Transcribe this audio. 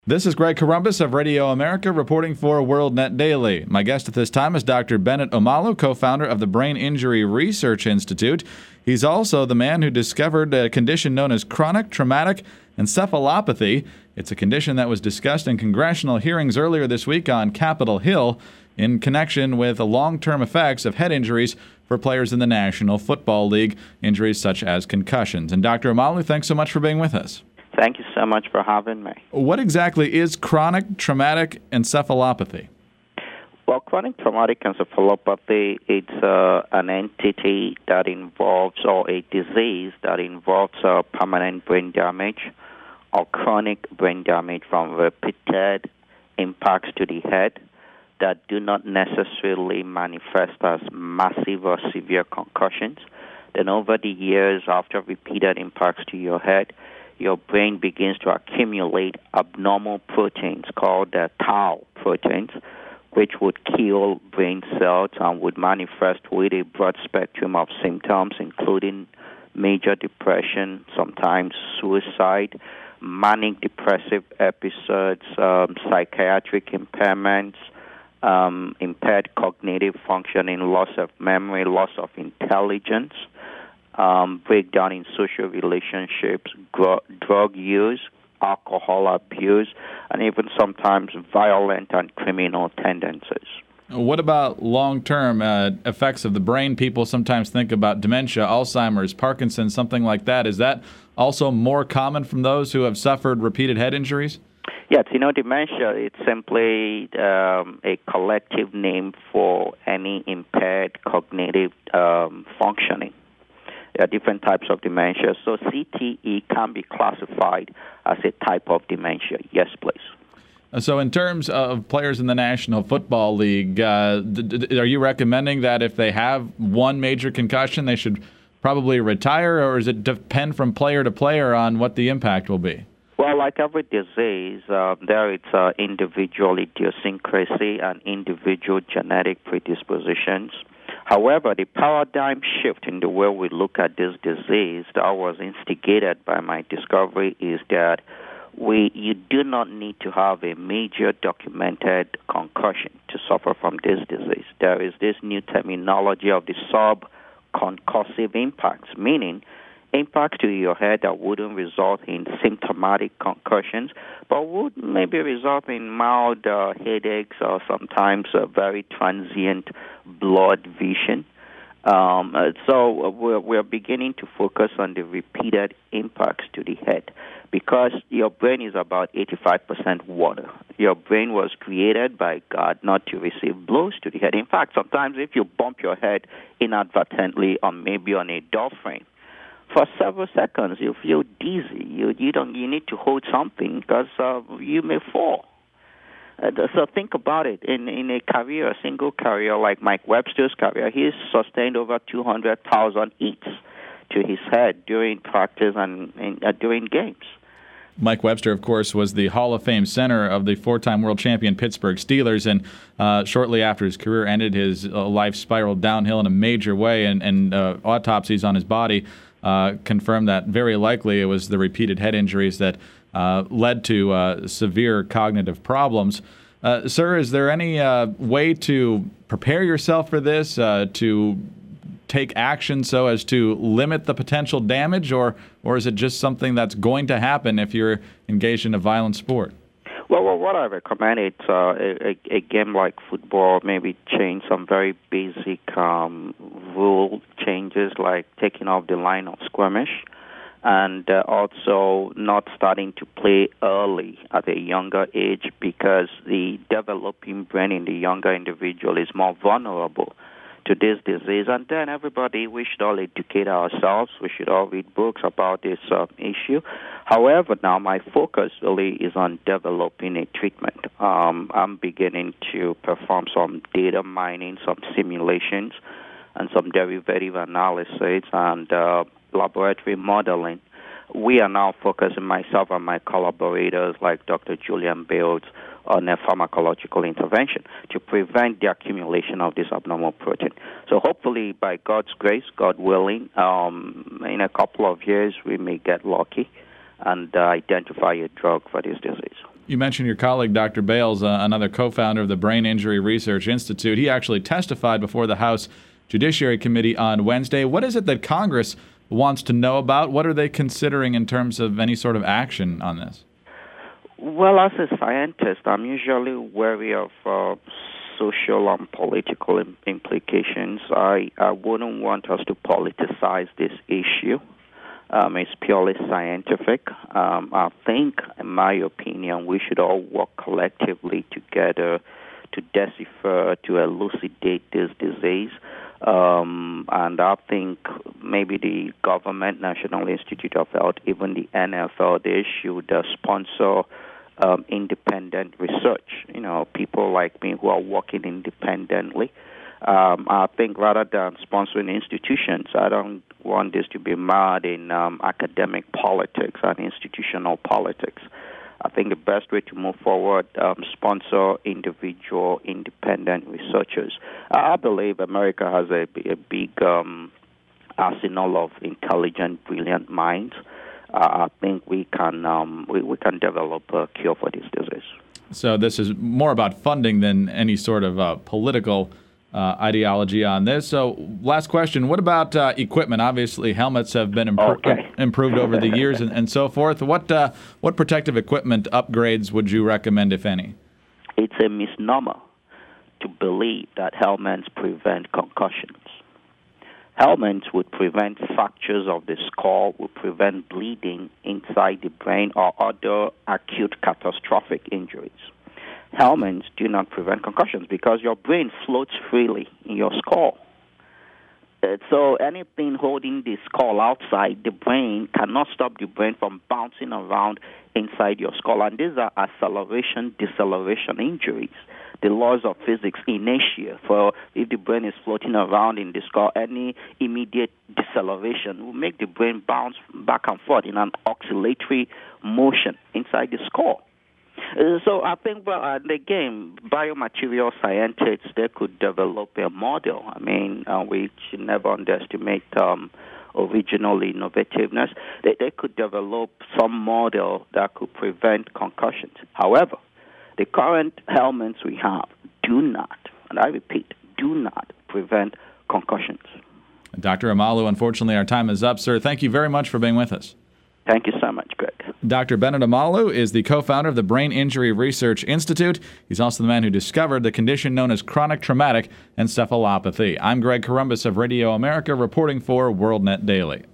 This is Greg Corombos of Radio America reporting for WorldNet Daily. My guest at this time is Dr. Bennett Omalu, co-founder of the Brain Injury Research Institute. He's also the man who discovered a condition known as chronic traumatic encephalopathy. It's a condition that was discussed in congressional hearings earlier this week on Capitol Hill in connection with the long-term effects of head injuries for players in the National Football League, injuries such as concussions. And Dr. Omalu, thanks so much for being with us. Thank you so much for having me. What exactly is chronic traumatic encephalopathy? Well, chronic traumatic encephalopathy, it's an entity that involves, or a disease that involves permanent brain damage or chronic brain damage from repeated impacts to the head that do not necessarily manifest as massive or severe concussions. Then over the years, after repeated impacts to your head, your brain begins to accumulate abnormal proteins called tau proteins, which would kill brain cells and would manifest with a broad spectrum of symptoms, including major depression, sometimes suicide, manic depressive episodes, psychiatric impairments, impaired cognitive functioning, loss of memory, loss of intelligence, breakdown in social relationships, drug use, alcohol abuse, and even sometimes violent and criminal tendencies. What about long-term effects of the brain? People sometimes think about dementia, Alzheimer's, Parkinson's, something like that. Is that also more common from those who have suffered repeated head injuries? Yes, dementia, it's simply a collective name for any impaired cognitive functioning. There are different types of dementia, so CTE can be classified as a type of dementia. Yes, please. So in terms of players in the National Football League, are you recommending that if they have one major concussion, they should probably retire, or does it depend from player to player on what the impact will be? Well, like every disease, there is individual idiosyncrasy and individual genetic predispositions. However, the paradigm shift in the way we look at this disease that was instigated by my discovery is that you do not need to have a major documented concussion to suffer from this disease. There is this new terminology of the subconcussive impacts, meaning impacts to your head that wouldn't result in symptomatic concussions, but would maybe result in mild headaches or sometimes a very transient blood vision. So we're beginning to focus on the repeated impacts to the head because your brain is about 85% water. Your brain was created by God not to receive blows to the head. In fact, sometimes if you bump your head inadvertently or maybe on a door frame, for several seconds, you feel dizzy. You need to hold something because you may fall. So think about it. In a career, a single career like Mike Webster's career, he's sustained over 200,000 hits to his head during practice and during games. Mike Webster, of course, was the Hall of Fame center of the four-time world champion Pittsburgh Steelers, and shortly after his career ended, his life spiraled downhill in a major way, and autopsies on his body confirmed that very likely it was the repeated head injuries that led to severe cognitive problems. Sir, is there any way to prepare yourself for this, to take action so as to limit the potential damage, or is it just something that's going to happen if you're engaged in a violent sport? Well, what I recommend is a game like football, maybe change some very basic rule changes like taking off the line of skirmish and also not starting to play early at a younger age because the developing brain in the younger individual is more vulnerable to this disease. And then everybody, we should all educate ourselves. We should all read books about this issue. However, now my focus really is on developing a treatment. I'm beginning to perform some data mining, some simulations, and some derivative analysis and laboratory modeling. We are now focusing, myself and my collaborators like Dr. Julian Bales, on a pharmacological intervention to prevent the accumulation of this abnormal protein. So hopefully, by God's grace, God willing, in a couple of years, we may get lucky and identify a drug for this disease. You mentioned your colleague, Dr. Bales, another co-founder of the Brain Injury Research Institute. He actually testified before the House Judiciary Committee on Wednesday. What is it that Congress wants to know about? What are they considering in terms of any sort of action on this? Well, as a scientist, I'm usually wary of social and political implications. I wouldn't want us to politicize this issue. It's purely scientific. I think, in my opinion, we should all work collectively together to decipher, to elucidate this disease. And I think maybe the government, National Institute of Health, even the NFL, they should sponsor independent research. People like me who are working independently. I think rather than sponsoring institutions, I don't want this to be marred in academic politics and institutional politics. I think the best way to move forward, sponsor individual independent researchers. I believe America has a big arsenal of intelligent, brilliant minds. I think we can develop a cure for this disease. So this is more about funding than any sort of political ideology on this. So last question, what about equipment? Obviously, helmets have been improved over the years and so forth. What protective equipment upgrades would you recommend, if any? It's a misnomer to believe that helmets prevent concussions. Helmets would prevent fractures of the skull, would prevent bleeding inside the brain or other acute catastrophic injuries. Helmets do not prevent concussions because your brain floats freely in your skull. So anything holding the skull outside the brain cannot stop the brain from bouncing around inside your skull. And these are acceleration, deceleration injuries. The laws of physics inertia. For if the brain is floating around in the skull, any immediate deceleration will make the brain bounce back and forth in an oscillatory motion inside the skull. So I think, again, biomaterial scientists, they could develop a model. We should never underestimate original innovativeness. They could develop some model that could prevent concussions. However, the current helmets we have do not, and I repeat, do not prevent concussions. Dr. Omalu, unfortunately, our time is up, sir. Thank you very much for being with us. Thank you so much, Greg. Dr. Bennet Omalu is the co-founder of the Brain Injury Research Institute. He's also the man who discovered the condition known as chronic traumatic encephalopathy. I'm Greg Corombos of Radio America, reporting for WorldNet Daily.